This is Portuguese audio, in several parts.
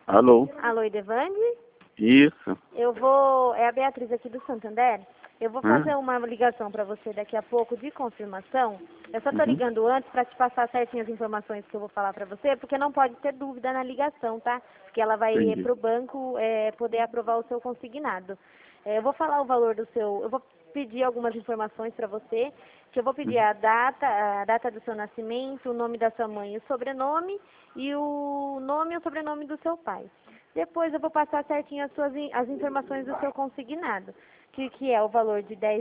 Alô? Alô, Idevande? Isso. É a Beatriz aqui do Santander. Eu vou fazer uma ligação para você daqui a pouco de confirmação. Eu só tô ligando antes para te passar certinho as informações que eu vou falar para você, porque não pode ter dúvida na ligação, tá? Porque ela vai Entendi. para o banco poder aprovar o seu consignado. Eu vou falar o valor do seu... Eu vou pedir algumas informações para você, que eu vou pedir a data do seu nascimento, o nome da sua mãe, o sobrenome e o nome e o sobrenome do seu pai. Depois eu vou passar certinho as informações do seu consignado, que é o valor de R$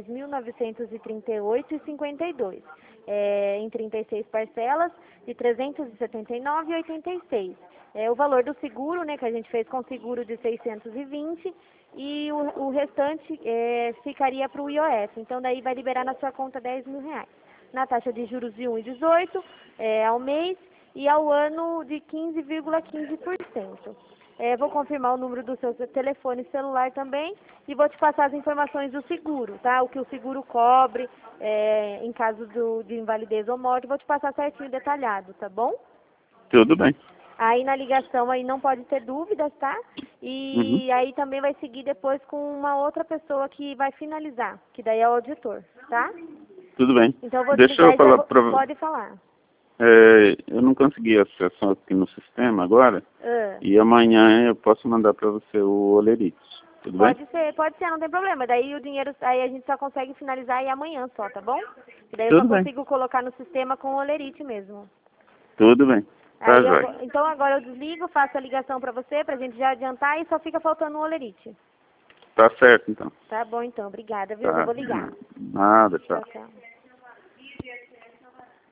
10.938,52, em 36 parcelas de R$ 379,86. O valor do seguro, né, que a gente fez com seguro de 620, e o restante ficaria para o IOF. Então daí vai liberar na sua conta R$ 10.000, na taxa de juros de 1,18 ao mês e ao ano de 15,15%. Vou confirmar o número do seu telefone celular também e vou te passar as informações do seguro, tá? O que o seguro cobre em caso de invalidez ou morte, vou te passar certinho detalhado, tá bom? Tudo bem. Aí na ligação aí não pode ter dúvidas, tá? E aí também vai seguir depois com uma outra pessoa que vai finalizar, que daí é o auditor, tá? Tudo bem. Então eu vou Deixa desligar eu e falar pra... pode falar. eu não consegui acesso aqui no sistema agora. E amanhã eu posso mandar para você o olerite. Tudo bem? Pode ser, não tem problema. Daí o dinheiro, aí a gente só consegue finalizar aí amanhã só, tá bom? E daí eu Tudo só bem. consigo colocar no sistema com o olerite mesmo. Tudo bem. Tá, Aí jóia. então agora eu desligo, faço a ligação pra você, pra gente já adiantar e só fica faltando o olerite. Tá certo, então. Tá bom então, obrigada, viu? Eu Tá. vou ligar. Nada, tchau. Tchau, tchau.